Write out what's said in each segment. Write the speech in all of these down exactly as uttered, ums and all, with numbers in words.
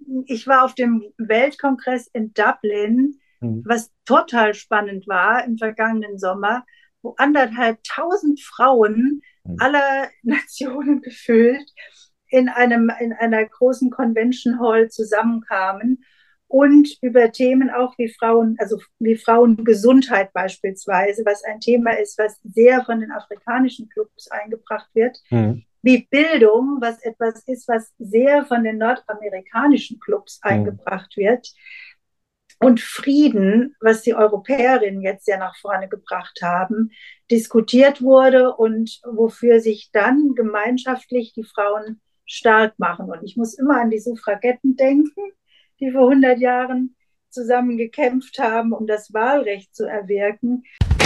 ich war auf dem Weltkongress in Dublin, Mhm. was total spannend war im vergangenen Sommer, wo anderthalb tausend Frauen Mhm. aller Nationen gefüllt in einem, in einer großen Convention Hall zusammenkamen und über Themen auch wie Frauen, also wie Frauengesundheit beispielsweise, was ein Thema ist, was sehr von den afrikanischen Clubs eingebracht wird, Mhm. wie Bildung, was etwas ist, was sehr von den nordamerikanischen Clubs Mhm. eingebracht wird, und Frieden, was die Europäerinnen jetzt sehr nach vorne gebracht haben, diskutiert wurde und wofür sich dann gemeinschaftlich die Frauen stark machen. Und ich muss immer an die Suffragetten denken, die vor hundert Jahren zusammen gekämpft haben, um das Wahlrecht zu erwirken.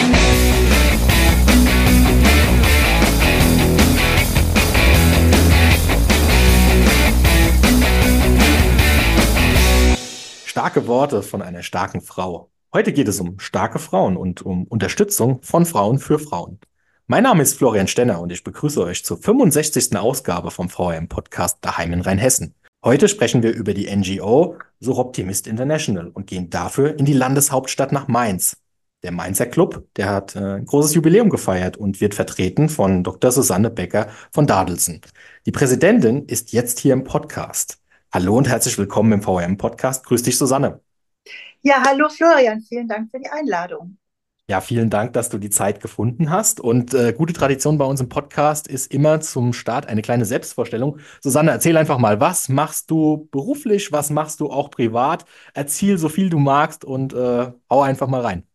Starke Worte von einer starken Frau. Heute geht es um starke Frauen und um Unterstützung von Frauen für Frauen. Mein Name ist Florian Stenner und ich begrüße euch zur fünfundsechzigsten Ausgabe vom V R M-Podcast Daheim in Rheinhessen. Heute sprechen wir über die N G O Soroptimist International und gehen dafür in die Landeshauptstadt nach Mainz. Der Mainzer Club, der hat äh, ein großes Jubiläum gefeiert und wird vertreten von Doktor Susanne Becker von Dadelsen. Die Präsidentin ist jetzt hier im Podcast. Hallo und herzlich willkommen im V R M-Podcast. Grüß dich, Susanne. Ja, hallo Florian, vielen Dank für die Einladung. Ja, vielen Dank, dass du die Zeit gefunden hast. Und äh, gute Tradition bei uns im Podcast ist immer zum Start eine kleine Selbstvorstellung. Susanne, erzähl einfach mal, was machst du beruflich, was machst du auch privat? Erzähl so viel du magst und äh, hau einfach mal rein.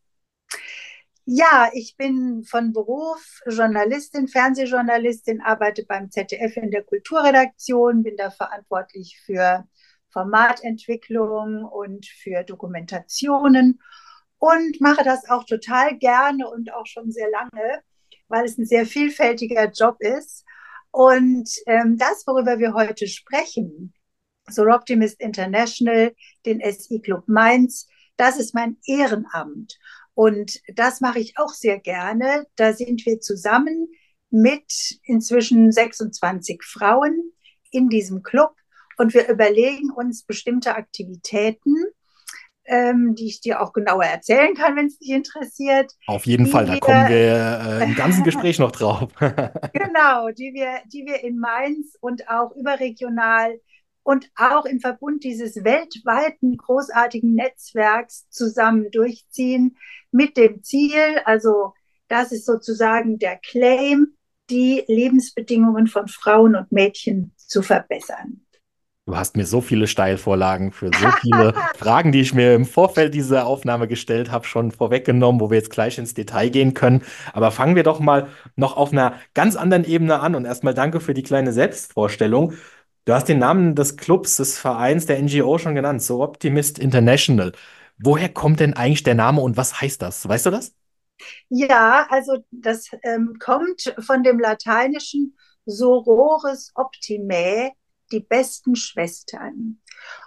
Ja, ich bin von Beruf Journalistin, Fernsehjournalistin, arbeite beim Z D F in der Kulturredaktion, bin da verantwortlich für Formatentwicklung und für Dokumentationen und mache das auch total gerne und auch schon sehr lange, weil es ein sehr vielfältiger Job ist. Und ähm, das, worüber wir heute sprechen, Soroptimist International, den S I Club Mainz, das ist mein Ehrenamt. Und das mache ich auch sehr gerne. Da sind wir zusammen mit inzwischen sechsundzwanzig Frauen in diesem Club und wir überlegen uns bestimmte Aktivitäten, ähm, die ich dir auch genauer erzählen kann, wenn es dich interessiert, Auf jeden Fall, die da kommen wir wir äh, im ganzen Gespräch noch drauf. genau, die wir, die wir in Mainz und auch überregional und auch im Verbund dieses weltweiten großartigen Netzwerks zusammen durchziehen mit dem Ziel, also das ist sozusagen der Claim, die Lebensbedingungen von Frauen und Mädchen zu verbessern. Du hast mir so viele Steilvorlagen für so viele Fragen, die ich mir im Vorfeld dieser Aufnahme gestellt habe, schon vorweggenommen, wo wir jetzt gleich ins Detail gehen können. Aber fangen wir doch mal noch auf einer ganz anderen Ebene an und erstmal danke für die kleine Selbstvorstellung. Du hast den Namen des Clubs, des Vereins, der N G O schon genannt, so Optimist International. Woher kommt denn eigentlich der Name und was heißt das? Weißt du das? Ja, also das ähm, kommt von dem lateinischen Sorores Optimae, die besten Schwestern.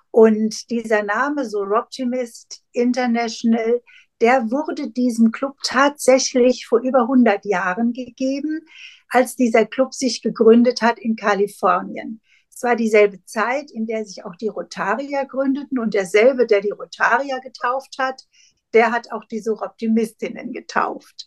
Und dieser Name Soroptimist International, der wurde diesem Club tatsächlich vor über hundert Jahren gegeben, als dieser Club sich gegründet hat in Kalifornien. Es war dieselbe Zeit, in der sich auch die Rotarier gründeten und derselbe, der die Rotarier getauft hat, der hat auch die Soroptimistinnen getauft.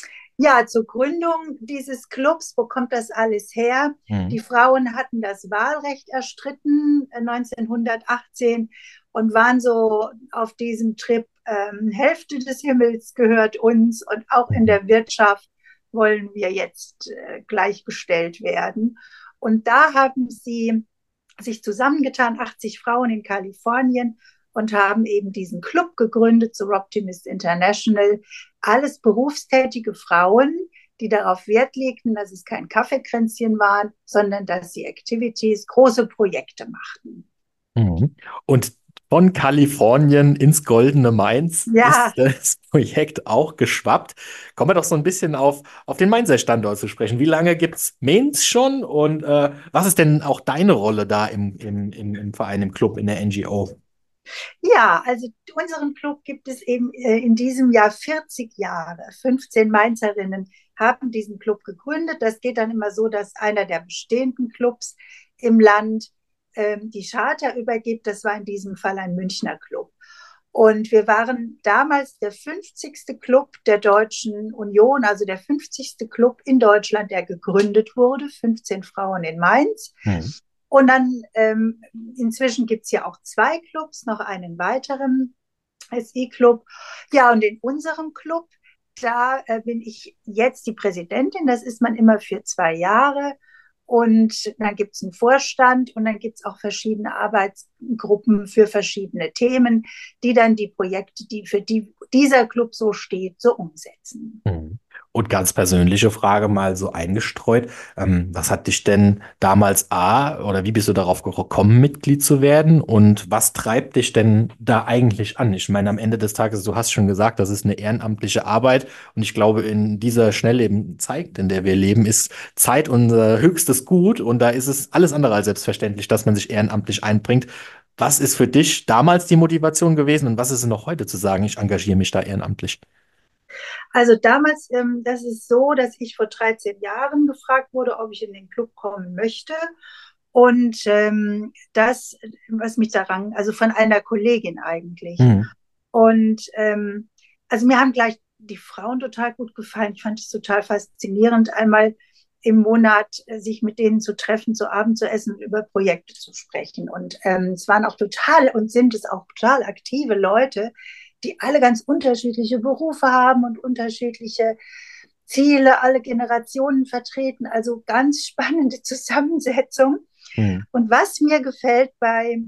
Ja, zur Gründung dieses Clubs, wo kommt das alles her? Die Mhm. Frauen hatten das Wahlrecht erstritten äh, neunzehnhundertachtzehn und waren so auf diesem Trip, ähm, Hälfte des Himmels gehört uns und auch in Mhm. der Wirtschaft wollen wir jetzt äh, gleichgestellt werden. Und da haben sie sich zusammengetan, achtzig Frauen in Kalifornien, und haben eben diesen Club gegründet, so Optimist International. Alles berufstätige Frauen, die darauf Wert legten, dass es kein Kaffeekränzchen waren, sondern dass sie Activities, große Projekte machten. Mhm. Und von Kalifornien ins goldene Mainz Ja, ist das Projekt auch geschwappt. Kommen wir doch so ein bisschen auf, auf den Mainzer Standort zu sprechen. Wie lange gibt es Mainz schon und äh, was ist denn auch deine Rolle da im, im, im, im Verein, im Club, in der N G O? ja, also unseren Club gibt es eben äh, in diesem Jahr vierzig Jahre. fünfzehn Mainzerinnen haben diesen Club gegründet. Das geht dann immer so, dass einer der bestehenden Clubs im Land ähm, die Charta übergibt. Das war in diesem Fall ein Münchner Club. Und wir waren damals der fünfzigste Club der Deutschen Union, also der fünfzigste Club in Deutschland, der gegründet wurde, fünfzehn Frauen in Mainz. Mhm. Und dann ähm, inzwischen gibt es ja auch zwei Clubs, noch einen weiteren S I-Club. Ja, und in unserem Club, da äh, bin ich jetzt die Präsidentin, das ist man immer für zwei Jahre. Und dann gibt es einen Vorstand und dann gibt es auch verschiedene Arbeitsgruppen für verschiedene Themen, die dann die Projekte, die für die dieser Club so steht, so umsetzen. Mhm. Und ganz persönliche Frage mal so eingestreut. Ähm, was hat dich denn damals A, oder wie bist du darauf gekommen, Mitglied zu werden? Und was treibt dich denn da eigentlich an? Ich meine, am Ende des Tages, du hast schon gesagt, das ist eine ehrenamtliche Arbeit. Und ich glaube, in dieser schnelllebigen Zeit, in der wir leben, ist Zeit unser höchstes Gut. Und da ist es alles andere als selbstverständlich, dass man sich ehrenamtlich einbringt. Was ist für dich damals die Motivation gewesen und was ist es noch heute zu sagen, ich engagiere mich da ehrenamtlich? Also damals, ähm, das ist so, dass ich vor dreizehn Jahren gefragt wurde, ob ich in den Club kommen möchte. Und ähm, das, was mich daran, also von einer Kollegin eigentlich. Mhm. Und ähm, also mir haben gleich die Frauen total gut gefallen. Ich fand es total faszinierend, einmal im Monat äh, sich mit denen zu treffen, zu Abend zu essen und über Projekte zu sprechen. Und ähm, es waren auch total und sind es auch total aktive Leute, die alle ganz unterschiedliche Berufe haben und unterschiedliche Ziele, alle Generationen vertreten. Also ganz spannende Zusammensetzung. Mhm. Und was mir gefällt bei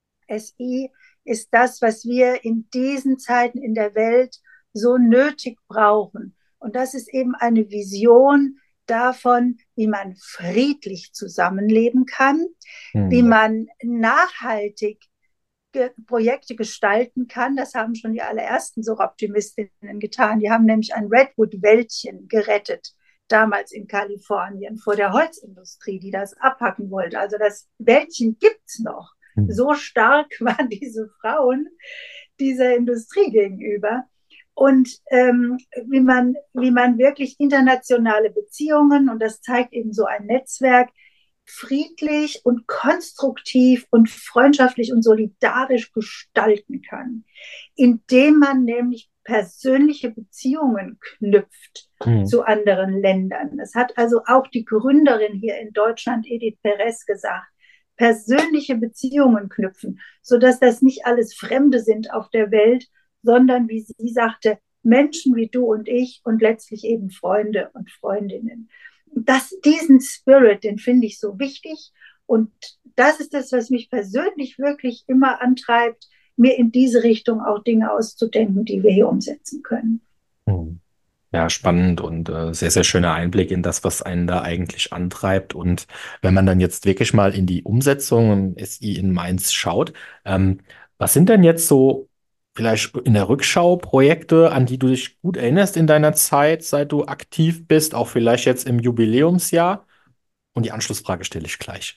S I, ist das, was wir in diesen Zeiten in der Welt so nötig brauchen. Und das ist eben eine Vision davon, wie man friedlich zusammenleben kann, wie Mhm. man nachhaltig Ge Projekte gestalten kann. Das haben schon die allerersten Soroptimistinnen getan. Die haben nämlich ein Redwood-Wäldchen gerettet, damals in Kalifornien vor der Holzindustrie, die das abhacken wollte. Also das Wäldchen gibt es noch. Mhm. So stark waren diese Frauen dieser Industrie gegenüber. Und ähm, wie, man, wie man wirklich internationale Beziehungen, und das zeigt eben so ein Netzwerk, friedlich und konstruktiv und freundschaftlich und solidarisch gestalten kann, indem man nämlich persönliche Beziehungen knüpft Mhm. zu anderen Ländern. Das hat also auch die Gründerin hier in Deutschland, Edith Perez, gesagt. Persönliche Beziehungen knüpfen, sodass das nicht alles Fremde sind auf der Welt, sondern, wie sie sagte, Menschen wie du und ich und letztlich eben Freunde und Freundinnen. Das, diesen Spirit, den finde ich so wichtig. Und das ist das, was mich persönlich wirklich immer antreibt, mir in diese Richtung auch Dinge auszudenken, die wir hier umsetzen können. Mhm. Ja, spannend und äh, sehr, sehr schöner Einblick in das, was einen da eigentlich antreibt. Und wenn man dann jetzt wirklich mal in die Umsetzung im S I in Mainz schaut, ähm, was sind denn jetzt so vielleicht in der Rückschau Projekte, an die du dich gut erinnerst in deiner Zeit, seit du aktiv bist, auch vielleicht jetzt im Jubiläumsjahr? Und die Anschlussfrage stelle ich gleich.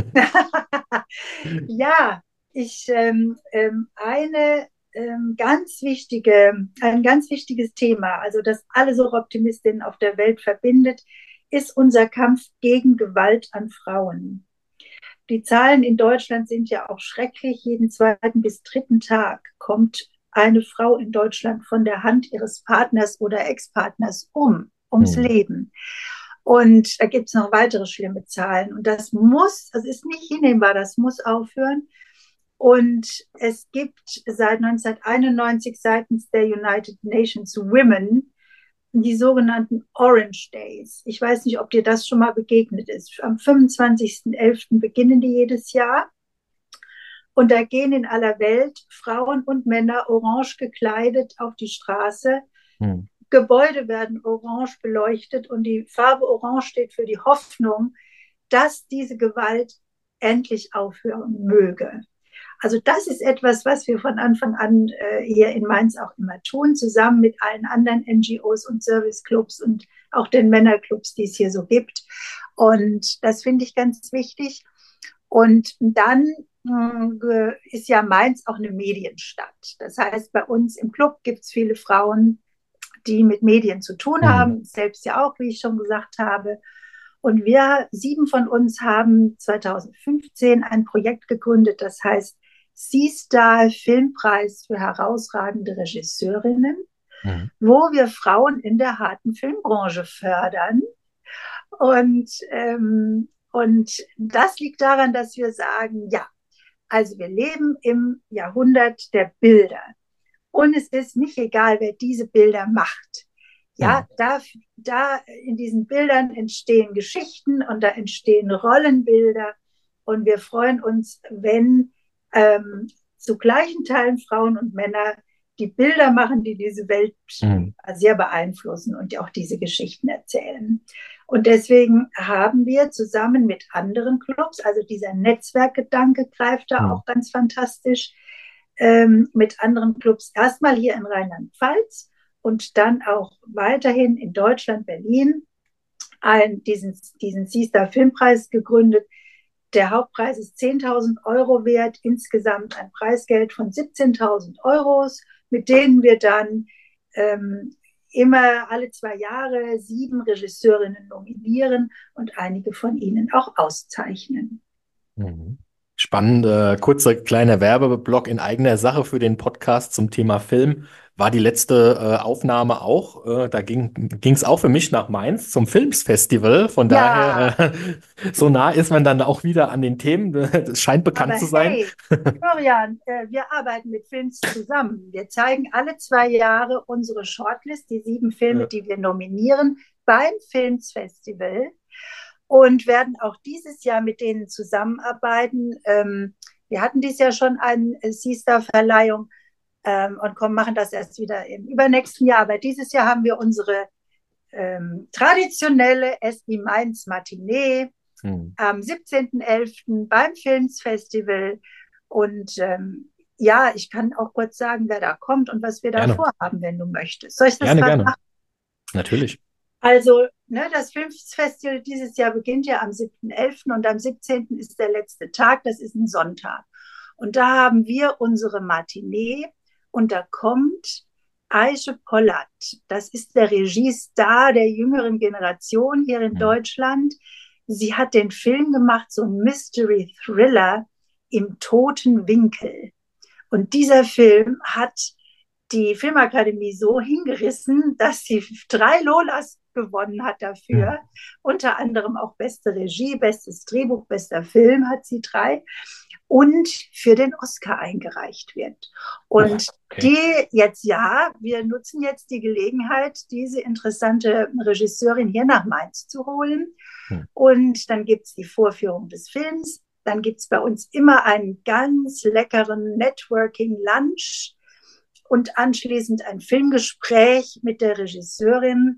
Ja, ich ähm, ähm, eine ähm, ganz wichtige, ein ganz wichtiges Thema, also das alle Soroptimistinnen auf der Welt verbindet, ist unser Kampf gegen Gewalt an Frauen. Die Zahlen in Deutschland sind ja auch schrecklich. Jeden zweiten bis dritten Tag kommt eine Frau in Deutschland von der Hand ihres Partners oder Ex-Partners um, ums Hm. Leben. Und da gibt es noch weitere schlimme Zahlen. Und das muss, das ist nicht hinnehmbar, das muss aufhören. Und es gibt seit neunzehnhunderteinundneunzig seitens der United Nations Women die sogenannten Orange Days. Ich weiß nicht, ob dir das schon mal begegnet ist. Am fünfundzwanzigsten elften beginnen die jedes Jahr. Und da gehen in aller Welt Frauen und Männer orange gekleidet auf die Straße. Hm. Gebäude werden orange beleuchtet und die Farbe Orange steht für die Hoffnung, dass diese Gewalt endlich aufhören möge. Also das ist etwas, was wir von Anfang an äh, hier in Mainz auch immer tun, zusammen mit allen anderen N G Os und Serviceclubs und auch den Männerclubs, die es hier so gibt. Und das finde ich ganz wichtig. Und dann äh, ist ja Mainz auch eine Medienstadt. Das heißt, bei uns im Club gibt es viele Frauen, die mit Medien zu tun Hm. haben, selbst ja auch, wie ich schon gesagt habe. Und wir, sieben von uns, haben zweitausendfünfzehn ein Projekt gegründet, das heißt C-Star Filmpreis für herausragende Regisseurinnen, Mhm. wo wir Frauen in der harten Filmbranche fördern. Und, ähm, und das liegt daran, dass wir sagen, ja, also wir leben im Jahrhundert der Bilder. Und es ist nicht egal, wer diese Bilder macht. Mhm. Ja, da, da in diesen Bildern entstehen Geschichten und da entstehen Rollenbilder. Und wir freuen uns, wenn ähm, zu gleichen Teilen Frauen und Männer die Bilder machen, die diese Welt Mhm. sehr beeinflussen und auch diese Geschichten erzählen. Und deswegen haben wir zusammen mit anderen Clubs, also dieser Netzwerkgedanke greift da Mhm. auch ganz fantastisch, ähm, mit anderen Clubs erstmal hier in Rheinland-Pfalz und dann auch weiterhin in Deutschland, Berlin, einen, diesen, diesen C-Star Filmpreis gegründet. Der Hauptpreis ist zehntausend Euro wert, insgesamt ein Preisgeld von siebzehntausend Euro, mit denen wir dann ähm, immer alle zwei Jahre sieben Regisseurinnen nominieren und einige von ihnen auch auszeichnen. Mhm. Spannende, kurzer kleiner Werbeblock in eigener Sache für den Podcast zum Thema Film. War die letzte äh, Aufnahme auch. Äh, da ging es auch für mich nach Mainz zum Filmsfestival. Von Ja, daher, äh, so nah ist man dann auch wieder an den Themen. Das scheint bekannt aber zu sein. hey, Florian, äh, wir arbeiten mit Films zusammen. Wir zeigen alle zwei Jahre unsere Shortlist, die sieben Filme, Äh, die wir nominieren, beim Filmsfestival und werden auch dieses Jahr mit denen zusammenarbeiten. Ähm, wir hatten dieses Jahr schon eine C-Star-Verleihung ähm, und kommen, machen das erst wieder im übernächsten Jahr. Aber dieses Jahr haben wir unsere ähm, traditionelle S I Mainz Matinee hm. am siebzehnten elften beim Filmsfestival. Und ähm, ja, ich kann auch kurz sagen, wer da kommt und was wir da Gerne, vorhaben, wenn du möchtest. Soll ich das gerne, gerade gerne. machen? Natürlich. Also, ne, das Filmfestival dieses Jahr beginnt ja am siebten elften und am siebzehnten ist der letzte Tag, das ist ein Sonntag. Und da haben wir unsere Matinee und da kommt Aische Pollert. Das ist der Regiestar der jüngeren Generation hier in Hm. Deutschland. Sie hat den Film gemacht, so ein Mystery Thriller im toten Winkel. Und dieser Film hat die Filmakademie so hingerissen, dass sie drei Lolas gewonnen hat Hm. dafür. Unter anderem auch beste Regie, bestes Drehbuch, bester Film hat sie drei. Und für den Oscar eingereicht wird. Uh, Und okay. die jetzt, ja, wir nutzen jetzt die Gelegenheit, diese interessante Regisseurin hier nach Mainz zu holen. Hm. Und dann gibt es die Vorführung des Films. Dann gibt es bei uns immer einen ganz leckeren Networking-Lunch und anschließend ein Filmgespräch mit der Regisseurin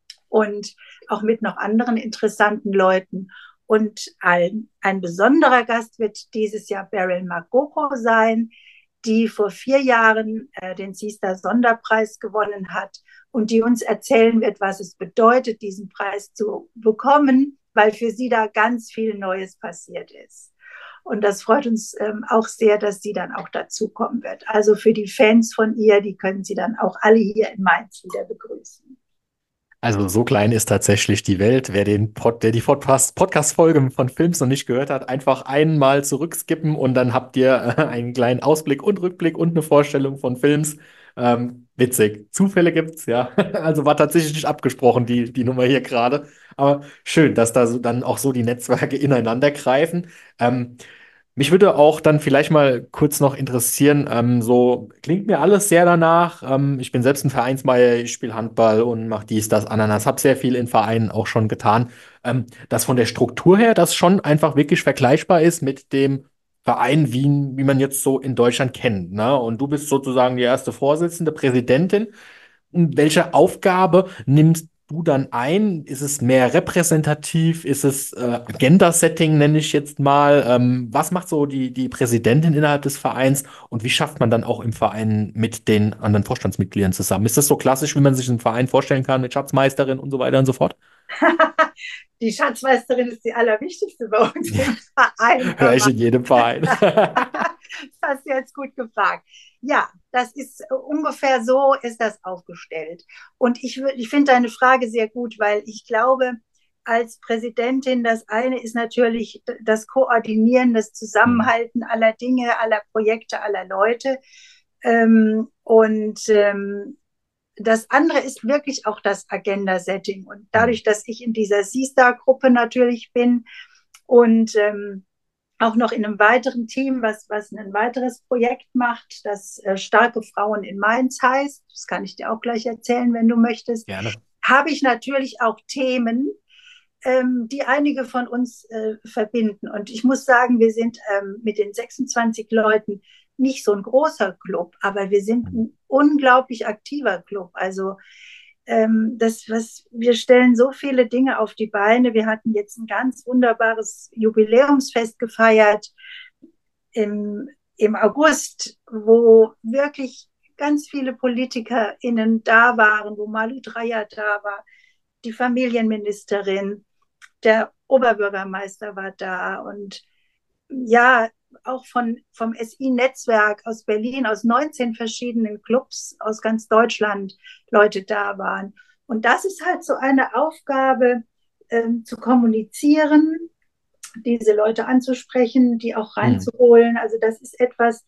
und auch mit noch anderen interessanten Leuten. Und ein, ein besonderer Gast wird dieses Jahr Beryl Magoko sein, die vor vier Jahren äh, den C-Star Sonderpreis gewonnen hat und die uns erzählen wird, was es bedeutet, diesen Preis zu bekommen, weil für sie da ganz viel Neues passiert ist. Und das freut uns ähm, auch sehr, dass sie dann auch dazukommen wird. Also für die Fans von ihr, die können sie dann auch alle hier in Mainz wieder begrüßen. Also so klein ist tatsächlich die Welt. Wer den Pod, der die Podcast, Podcast-Folge von Films noch nicht gehört hat, einfach einmal zurückskippen und dann habt ihr äh, einen kleinen Ausblick und Rückblick und eine Vorstellung von Films. Ähm, witzig. Zufälle gibt's, ja. Also war tatsächlich nicht abgesprochen, die, die Nummer hier gerade. Aber schön, dass da so dann auch so die Netzwerke ineinander greifen. Ähm, Mich würde auch dann vielleicht mal kurz noch interessieren, ähm, so klingt mir alles sehr danach. Ähm, ich bin selbst ein Vereinsmeier, ich spiele Handball und mache dies, das, Ananas, habe sehr viel in Vereinen auch schon getan. Ähm, dass von der Struktur her das schon einfach wirklich vergleichbar ist mit dem Verein, wie, wie man jetzt so in Deutschland kennt. Ne? Und du bist sozusagen die erste Vorsitzende, Präsidentin. Welche Aufgabe nimmst du dann ein? Ist es mehr repräsentativ? Ist es äh, Agenda-Setting, nenne ich jetzt mal? Ähm, was macht so die, die Präsidentin innerhalb des Vereins und wie schafft man dann auch im Verein mit den anderen Vorstandsmitgliedern zusammen? Ist das so klassisch, wie man sich einen Verein vorstellen kann, mit Schatzmeisterin und so weiter und so fort? Die Schatzmeisterin ist die allerwichtigste bei uns im Verein. Höre ich in jedem Verein. Das hast du jetzt gut gefragt. Ja, das ist ungefähr so ist das aufgestellt. Und ich, ich finde deine Frage sehr gut, weil ich glaube, als Präsidentin, das eine ist natürlich das Koordinieren, das Zusammenhalten aller Dinge, aller Projekte, aller Leute. Ähm, und ähm, das andere ist wirklich auch das Agenda-Setting. Und dadurch, dass ich in dieser C-Star-Gruppe natürlich bin und ähm, auch noch in einem weiteren Team, was, was ein weiteres Projekt macht, das äh, Starke Frauen in Mainz heißt, das kann ich dir auch gleich erzählen, wenn du möchtest, Gerne. habe ich natürlich auch Themen, ähm, die einige von uns äh, verbinden. Und ich muss sagen, wir sind ähm, mit den sechsundzwanzig Leuten nicht so ein großer Club, aber wir sind ein unglaublich aktiver Club. Also ähm, das, was, wir stellen so viele Dinge auf die Beine. Wir hatten jetzt ein ganz wunderbares Jubiläumsfest gefeiert im, im August, wo wirklich ganz viele PolitikerInnen da waren, wo Malu Dreyer da war, die Familienministerin, der Oberbürgermeister war da und ja, auch von, vom S I-Netzwerk aus Berlin, aus neunzehn verschiedenen Clubs aus ganz Deutschland Leute da waren. Und das ist halt so eine Aufgabe, ähm, zu kommunizieren, diese Leute anzusprechen, die auch Hm. reinzuholen. Also das ist etwas,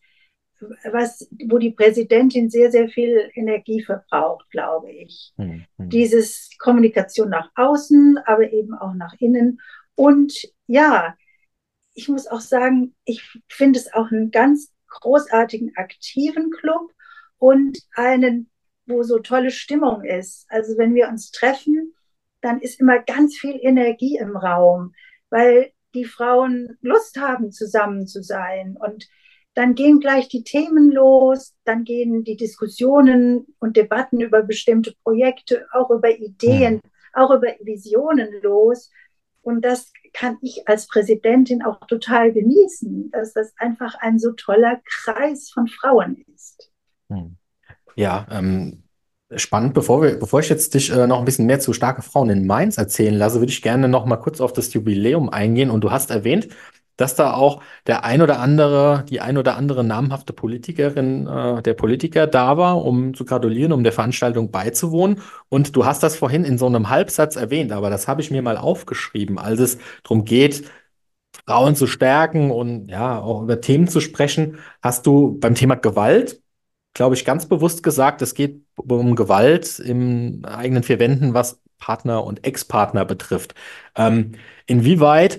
was, wo die Präsidentin sehr, sehr viel Energie verbraucht, glaube ich. Hm. Hm. Dieses Kommunikation nach außen, aber eben auch nach innen. Und ja, ich muss auch sagen, ich finde es auch einen ganz großartigen, aktiven Club und einen, wo so tolle Stimmung ist. Also wenn wir uns treffen, dann ist immer ganz viel Energie im Raum, weil die Frauen Lust haben, zusammen zu sein. Und dann gehen gleich die Themen los, dann gehen die Diskussionen und Debatten über bestimmte Projekte, auch über Hm. Ideen, auch über Visionen los. Und das kann ich als Präsidentin auch total genießen, dass das einfach ein so toller Kreis von Frauen ist. Hm. Ja, ähm, spannend. Bevor wir, bevor ich jetzt dich äh, noch ein bisschen mehr zu starke Frauen in Mainz erzählen lasse, würde ich gerne noch mal kurz auf das Jubiläum eingehen. Und du hast erwähnt, dass da auch der ein oder andere, die ein oder andere namhafte Politikerin, äh, der Politiker da war, um zu gratulieren, um der Veranstaltung beizuwohnen. Und du hast das vorhin in so einem Halbsatz erwähnt, aber das habe ich mir mal aufgeschrieben, als es darum geht, Frauen zu stärken und ja, auch über Themen zu sprechen. Hast du beim Thema Gewalt, glaube ich, ganz bewusst gesagt, es geht um Gewalt im eigenen vier Wänden, was Partner und Ex-Partner betrifft. Ähm, inwieweit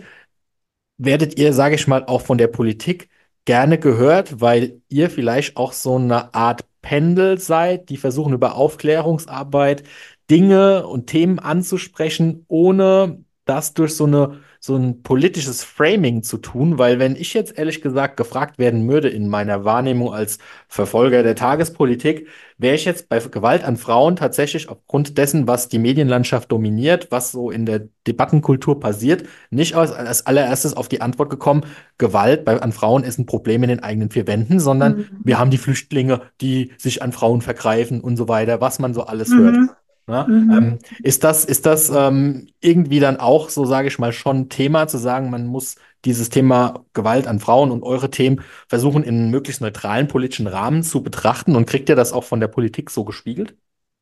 werdet ihr, sage ich mal, auch von der Politik gerne gehört, weil ihr vielleicht auch so eine Art Pendel seid, die versuchen über Aufklärungsarbeit Dinge und Themen anzusprechen, ohne das durch so eine so ein politisches Framing zu tun, weil wenn ich jetzt ehrlich gesagt gefragt werden würde in meiner Wahrnehmung als Verfolger der Tagespolitik, wäre ich jetzt bei Gewalt an Frauen tatsächlich aufgrund dessen, was die Medienlandschaft dominiert, was so in der Debattenkultur passiert, nicht als, als allererstes auf die Antwort gekommen, Gewalt bei, an Frauen ist ein Problem in den eigenen vier Wänden, sondern wir Mhm. haben die Flüchtlinge, die sich an Frauen vergreifen und so weiter, was man so alles hört. Mhm. Ja, Mhm. ähm, ist das, ist das ähm, irgendwie dann auch, so sage ich mal, schon Thema zu sagen, man muss dieses Thema Gewalt an Frauen und eure Themen versuchen, in einem möglichst neutralen politischen Rahmen zu betrachten und kriegt ihr das auch von der Politik so gespiegelt?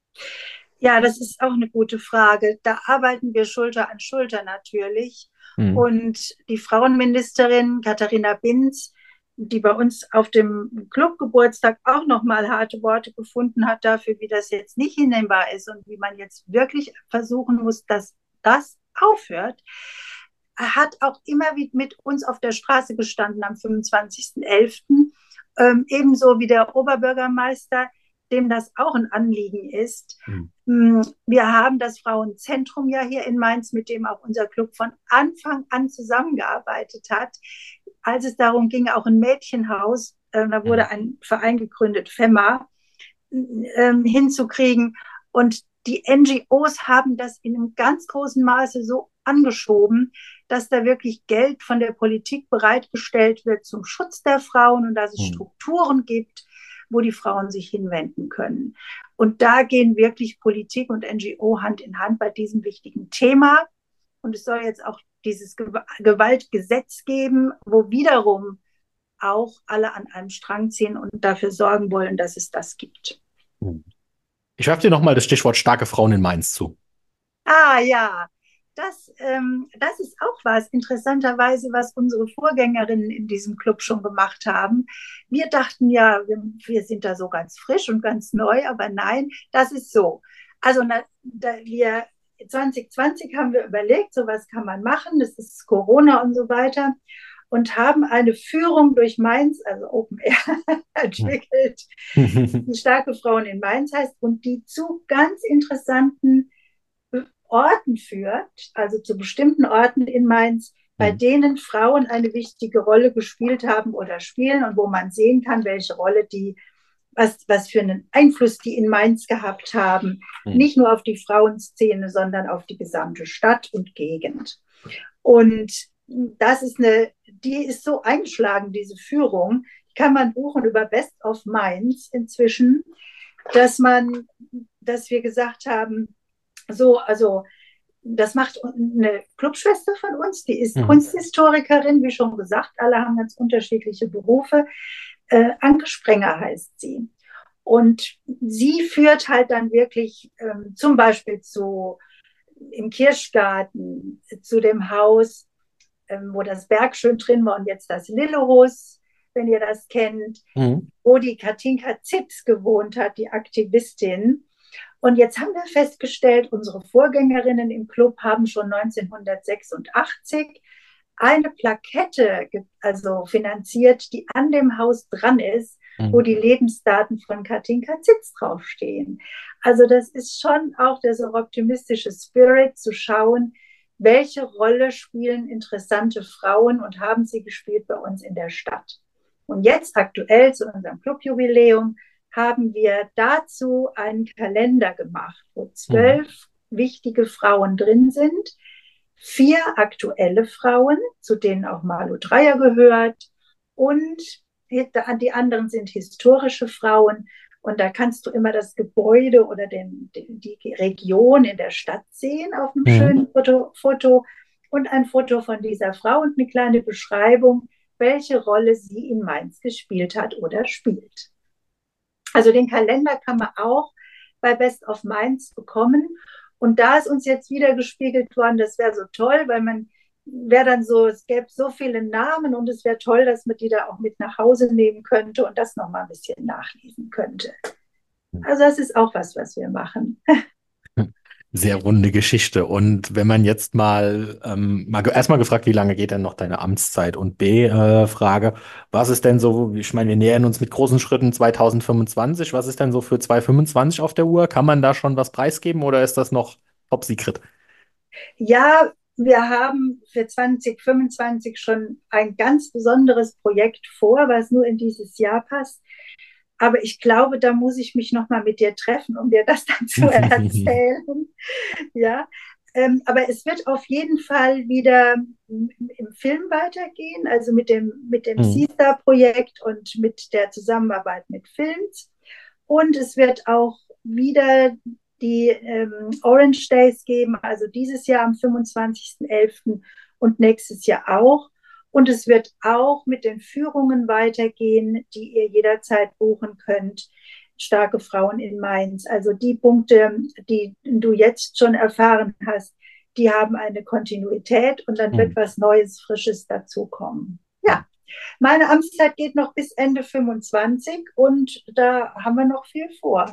Ja, das ist auch eine gute Frage. Da arbeiten wir Schulter an Schulter natürlich. Hm. Und die Frauenministerin Katharina Binz, die bei uns auf dem Clubgeburtstag auch nochmal harte Worte gefunden hat dafür, wie das jetzt nicht hinnehmbar ist und wie man jetzt wirklich versuchen muss, dass das aufhört, hat auch immer mit uns auf der Straße gestanden am fünfundzwanzigsten elften Ähm, ebenso wie der Oberbürgermeister, dem das auch ein Anliegen ist. Hm. Wir haben das Frauenzentrum ja hier in Mainz, mit dem auch unser Club von Anfang an zusammengearbeitet hat. Als es darum ging, auch ein Mädchenhaus, äh, da Hm. wurde ein Verein gegründet, FEMA, äh, hinzukriegen. Und die N G Os haben das in einem ganz großen Maße so angeschoben, dass da wirklich Geld von der Politik bereitgestellt wird zum Schutz der Frauen und dass es Hm. Strukturen gibt, wo die Frauen sich hinwenden können. Und da gehen wirklich Politik und N G O Hand in Hand bei diesem wichtigen Thema. Und es soll jetzt auch dieses Gewaltgesetz geben, wo wiederum auch alle an einem Strang ziehen und dafür sorgen wollen, dass es das gibt. Hm. Ich werfe dir nochmal das Stichwort starke Frauen in Mainz zu. Ah ja, das, ähm, das ist auch was, interessanterweise, was unsere Vorgängerinnen in diesem Club schon gemacht haben. Wir dachten ja, wir, wir sind da so ganz frisch und ganz neu, aber nein, das ist so. Also na, da wir zwanzig zwanzig haben wir überlegt, so was kann man machen, das ist Corona und so weiter, und haben eine Führung durch Mainz, also Open Air, entwickelt, die Starke Frauen in Mainz heißt, und die zu ganz interessanten Orten führt, also zu bestimmten Orten in Mainz, bei denen Frauen eine wichtige Rolle gespielt haben oder spielen und wo man sehen kann, welche Rolle die, was, was für einen Einfluss die in Mainz gehabt haben, Mhm. nicht nur auf die Frauenszene, sondern auf die gesamte Stadt und Gegend. Und das ist eine, die ist so eingeschlagen, diese Führung, die kann man buchen über Best of Mainz inzwischen, dass man, dass wir gesagt haben, so, also das macht eine Clubschwester von uns, die ist Mhm. Kunsthistorikerin, wie schon gesagt, alle haben ganz unterschiedliche Berufe. Äh, Anke Sprenger heißt sie. Und sie führt halt dann wirklich ähm, zum Beispiel zu, im Kirschgarten, zu dem Haus, ähm, wo das Berg schön drin war und jetzt das Lillehus, wenn ihr das kennt, Mhm. wo die Katinka Zitz gewohnt hat, die Aktivistin. Und jetzt haben wir festgestellt, unsere Vorgängerinnen im Club haben schon neunzehnhundertsechsundachtzig eine Plakette also finanziert, die an dem Haus dran ist, wo die Lebensdaten von Katinka Zitz draufstehen. Also das ist schon auch der so optimistische Spirit, zu schauen, welche Rolle spielen interessante Frauen und haben sie gespielt bei uns in der Stadt. Und jetzt aktuell zu unserem Clubjubiläum haben wir dazu einen Kalender gemacht, wo zwölf mhm. wichtige Frauen drin sind, vier aktuelle Frauen, zu denen auch Malu Dreyer gehört, und die anderen sind historische Frauen. Und da kannst du immer das Gebäude oder den, die Region in der Stadt sehen auf einem mhm. schönen Foto, Foto und ein Foto von dieser Frau und eine kleine Beschreibung, welche Rolle sie in Mainz gespielt hat oder spielt. Also den Kalender kann man auch bei Best of Mainz bekommen. Und da ist uns jetzt wieder gespiegelt worden, das wäre so toll, weil man wäre dann so, es gäbe so viele Namen und es wäre toll, dass man die da auch mit nach Hause nehmen könnte und das nochmal ein bisschen nachlesen könnte. Also das ist auch was, was wir machen. Sehr runde Geschichte. Und wenn man jetzt mal, ähm, mal erstmal gefragt, wie lange geht denn noch deine Amtszeit? Und B, äh, Frage, was ist denn so, ich meine, wir nähern uns mit großen Schritten zweitausendfünfundzwanzig, was ist denn so für zweitausendfünfundzwanzig auf der Uhr? Kann man da schon was preisgeben oder ist das noch top secret? Ja, wir haben für zwanzig fünfundzwanzig schon ein ganz besonderes Projekt vor, was nur in dieses Jahr passt. Aber ich glaube, da muss ich mich noch mal mit dir treffen, um dir das dann zu erzählen. Ja, ähm, aber es wird auf jeden Fall wieder im Film weitergehen, also mit dem, mit dem mhm. C-Star-Projekt und mit der Zusammenarbeit mit Films. Und es wird auch wieder die ähm, Orange Days geben, also dieses Jahr am fünfundzwanzigsten elften und nächstes Jahr auch. Und es wird auch mit den Führungen weitergehen, die ihr jederzeit buchen könnt. Starke Frauen in Mainz. Also die Punkte, die du jetzt schon erfahren hast, die haben eine Kontinuität und dann wird was Neues, Frisches dazukommen. Ja, meine Amtszeit geht noch bis Ende fünfundzwanzig und da haben wir noch viel vor.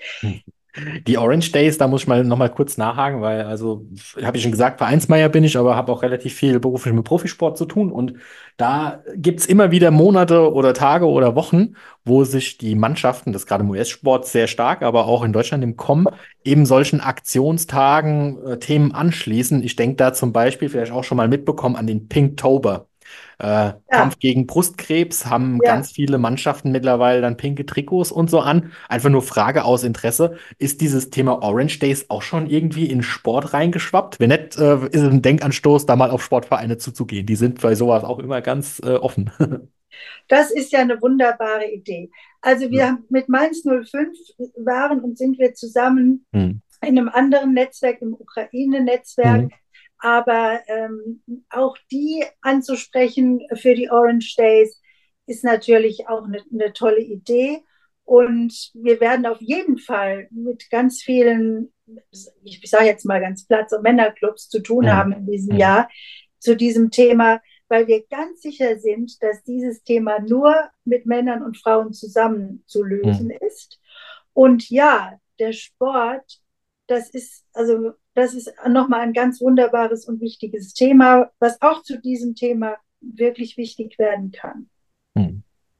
Die Orange Days, da muss ich mal noch mal kurz nachhaken, weil, also, habe ich schon gesagt, Vereinsmeier bin ich, aber habe auch relativ viel beruflich mit Profisport zu tun. Und da gibt es immer wieder Monate oder Tage oder Wochen, wo sich die Mannschaften, das gerade im U S-Sport sehr stark, aber auch in Deutschland im Com, eben solchen Aktionstagen, äh, Themen anschließen. Ich denke da zum Beispiel, vielleicht auch schon mal mitbekommen, an den Pinktober. Äh, ja. Kampf gegen Brustkrebs haben ja. ganz viele Mannschaften mittlerweile dann pinke Trikots und so an. Einfach nur Frage aus Interesse. Ist dieses Thema Orange Days auch schon irgendwie in Sport reingeschwappt? Wenn nicht, äh, ist es ein Denkanstoß, da mal auf Sportvereine zuzugehen. Die sind bei sowas auch immer ganz äh, offen. Das ist ja eine wunderbare Idee. Also wir ja. mit Mainz null fünf waren und sind wir zusammen hm. in einem anderen Netzwerk, im Ukraine-Netzwerk. Hm. Aber ähm, auch die anzusprechen für die Orange Days ist natürlich auch eine, eine tolle Idee. Und wir werden auf jeden Fall mit ganz vielen, ich sage jetzt mal ganz platt, so Männerclubs zu tun haben in diesem Jahr zu diesem Thema, weil wir ganz sicher sind, dass dieses Thema nur mit Männern und Frauen zusammen zu lösen mhm. ist. Und ja, der Sport, das ist, also, das ist nochmal ein ganz wunderbares und wichtiges Thema, was auch zu diesem Thema wirklich wichtig werden kann. Mhm.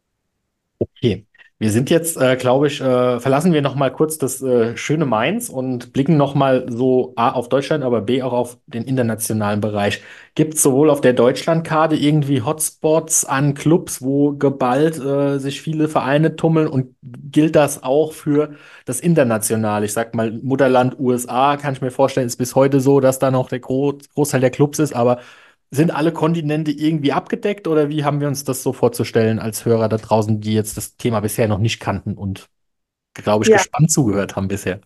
Okay. Wir sind jetzt, äh, glaube ich, äh, verlassen wir noch mal kurz das äh, schöne Mainz und blicken noch mal so A auf Deutschland, aber B auch auf den internationalen Bereich. Gibt es sowohl auf der Deutschlandkarte irgendwie Hotspots an Clubs, wo geballt äh, sich viele Vereine tummeln, und gilt das auch für das Internationale? Ich sag mal, Mutterland U S A, kann ich mir vorstellen, ist bis heute so, dass da noch der Gro- Großteil der Clubs ist, aber sind alle Kontinente irgendwie abgedeckt, oder wie haben wir uns das so vorzustellen als Hörer da draußen, die jetzt das Thema bisher noch nicht kannten und, glaube ich, Ja. gespannt zugehört haben bisher?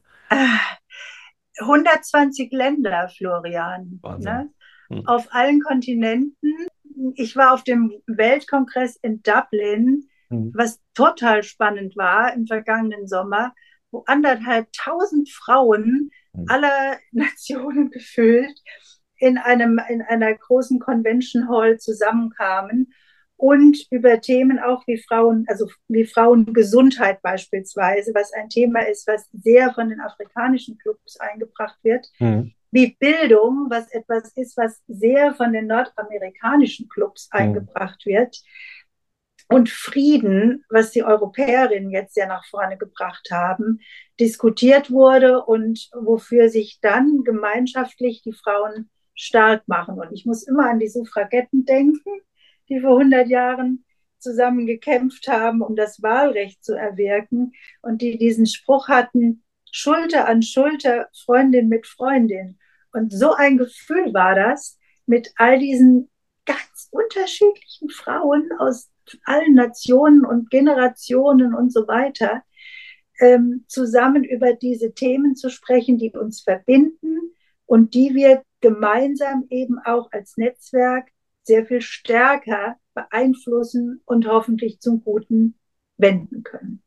hundertzwanzig Länder, Florian, ne? Hm. Auf allen Kontinenten. Ich war auf dem Weltkongress in Dublin, hm. was total spannend war im vergangenen Sommer, wo anderthalb tausend Frauen hm. aller Nationen gefüllt in einem, in einer großen Convention Hall zusammenkamen und über Themen auch wie Frauen, also wie Frauengesundheit beispielsweise, was ein Thema ist, was sehr von den afrikanischen Clubs eingebracht wird, mhm. wie Bildung, was etwas ist, was sehr von den nordamerikanischen Clubs mhm. eingebracht wird, und Frieden, was die Europäerinnen jetzt sehr nach vorne gebracht haben, diskutiert wurde und wofür sich dann gemeinschaftlich die Frauen stark machen. Und ich muss immer an die Suffragetten denken, die vor hundert Jahren zusammen gekämpft haben, um das Wahlrecht zu erwirken, und die diesen Spruch hatten: Schulter an Schulter, Freundin mit Freundin. Und so ein Gefühl war das, mit all diesen ganz unterschiedlichen Frauen aus allen Nationen und Generationen und so weiter, ähm, zusammen über diese Themen zu sprechen, die uns verbinden und die wir gemeinsam eben auch als Netzwerk sehr viel stärker beeinflussen und hoffentlich zum Guten wenden können.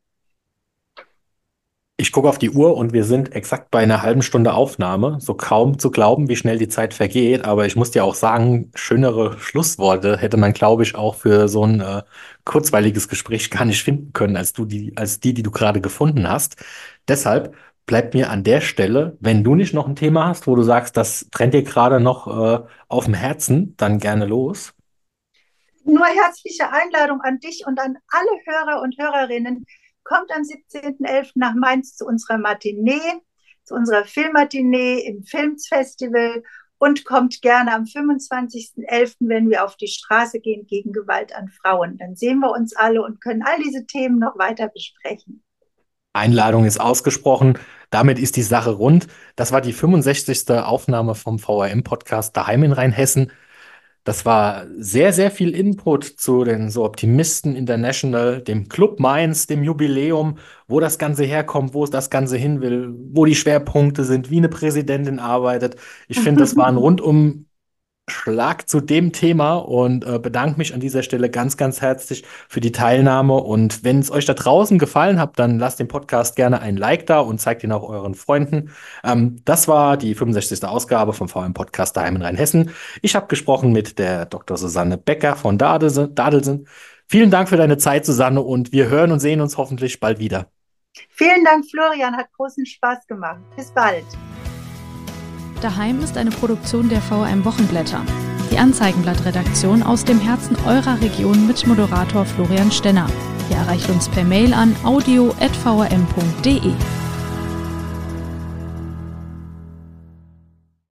Ich gucke auf die Uhr und wir sind exakt bei einer halben Stunde Aufnahme. So kaum zu glauben, wie schnell die Zeit vergeht. Aber ich muss dir auch sagen, schönere Schlussworte hätte man, glaube ich, auch für so ein äh, kurzweiliges Gespräch gar nicht finden können, als du die, als die, die du gerade gefunden hast. Deshalb bleibt mir an der Stelle, wenn du nicht noch ein Thema hast, wo du sagst, das brennt dir gerade noch äh, auf dem Herzen, dann gerne los. Nur herzliche Einladung an dich und an alle Hörer und Hörerinnen. Kommt am siebzehnten elften nach Mainz zu unserer Matinee, zu unserer Filmmatinee im Filmsfestival, und kommt gerne am fünfundzwanzigsten elften, wenn wir auf die Straße gehen gegen Gewalt an Frauen. Dann sehen wir uns alle und können all diese Themen noch weiter besprechen. Einladung ist ausgesprochen. Damit ist die Sache rund. Das war die fünfundsechzigste Aufnahme vom V R M-Podcast Daheim in Rheinhessen. Das war sehr, sehr viel Input zu den so Optimisten International, dem Club Mainz, dem Jubiläum, wo das Ganze herkommt, wo es das Ganze hin will, wo die Schwerpunkte sind, wie eine Präsidentin arbeitet. Ich finde, das war ein rundum Schlag zu dem Thema und äh, bedanke mich an dieser Stelle ganz, ganz herzlich für die Teilnahme. Und wenn es euch da draußen gefallen hat, dann lasst dem Podcast gerne ein Like da und zeigt ihn auch euren Freunden. Ähm, das war die fünfundsechzigste Ausgabe vom V R M-Podcast Daheim in Rheinhessen. Ich habe gesprochen mit der Doktor Susanne Becker von Dadelsen. Dadelsen. Vielen Dank für deine Zeit, Susanne, und wir hören und sehen uns hoffentlich bald wieder. Vielen Dank, Florian. Hat großen Spaß gemacht. Bis bald. Daheim ist eine Produktion der V R M Wochenblätter. Die Anzeigenblatt-Redaktion aus dem Herzen eurer Region mit Moderator Florian Stenner. Ihr erreicht uns per Mail an audio at v r m punkt d e.